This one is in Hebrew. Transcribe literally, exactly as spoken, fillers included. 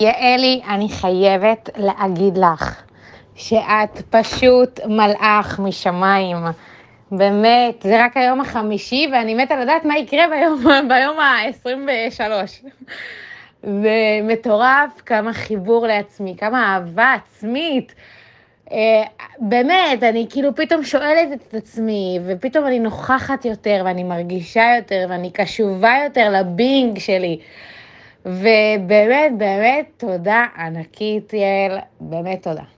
יעלי, אני חייבת להגיד לך שאת פשוט מלאך משמיים. באמת, זה רק היום החמישי, ואני מתה לדעת מה יקרה ביום, ביום ה-עשרים ושלוש. זה מטורף, כמה חיבור לעצמי, כמה אהבה עצמית. אה, באמת, אני כאילו פתאום שואלת את עצמי, ופתאום אני נוכחת יותר, ואני מרגישה יותר, ואני קשובה יותר לבינג שלי. ובאמת, באמת, תודה ענקית, יעל, באמת תודה.